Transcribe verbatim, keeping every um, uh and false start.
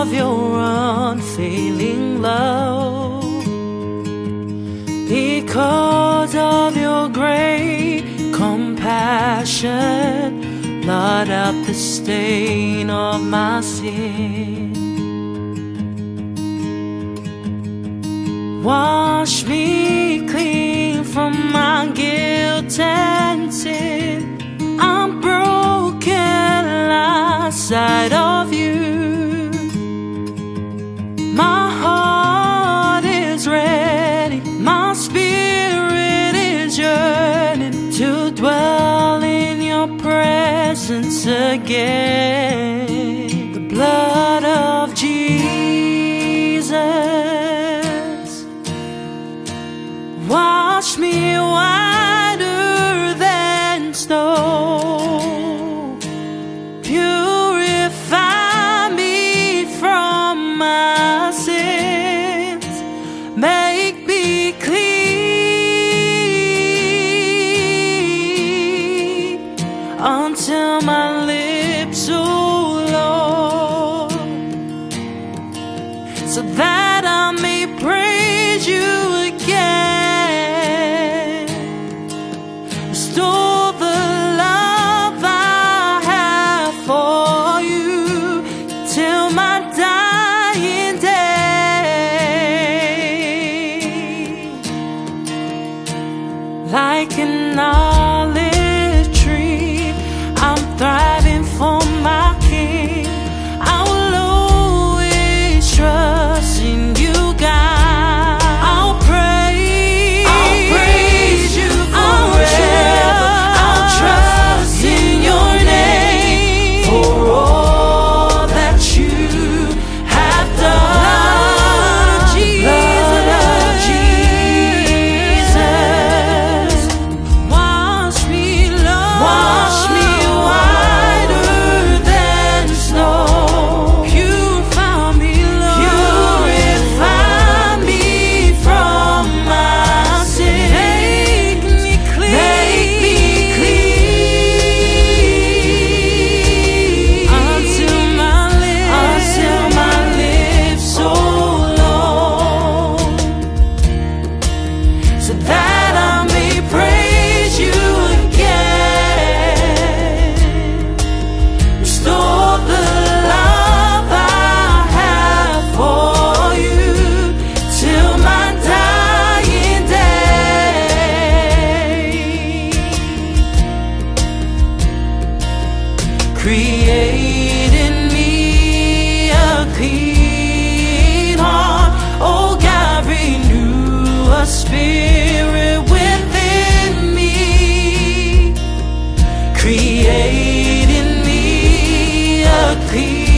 of your unfailing love, because of your great compassion, blot out the stain of my sin. Wash me clean from my guilt and sin. I'm broken outside of you. My heart is ready, my spirit is yearning to dwell in your presence again. The blood of Jesus, wash me whiter than snow, purify me from my sins, make me clean until my lips, oh Lord, so that I may praise you again. Restore the love I have for you till my dying day. Like an olive tree, I'm thriving for my King. I will always trust in you, God. I'll praise, I'll praise you forever. I'll trust in your name for all that you have done. Blood of Jesus, wash me, Lord, wash me whiter than snow, purify me, Lord, purify me from my sin, make me clean, make me clean until my lips, until my lips, oh Lord, so that I may praise you again. Restore the love I have for you till my dying day. Create in me a clean heart, oh God, renew a spirit within me. Create in me a clean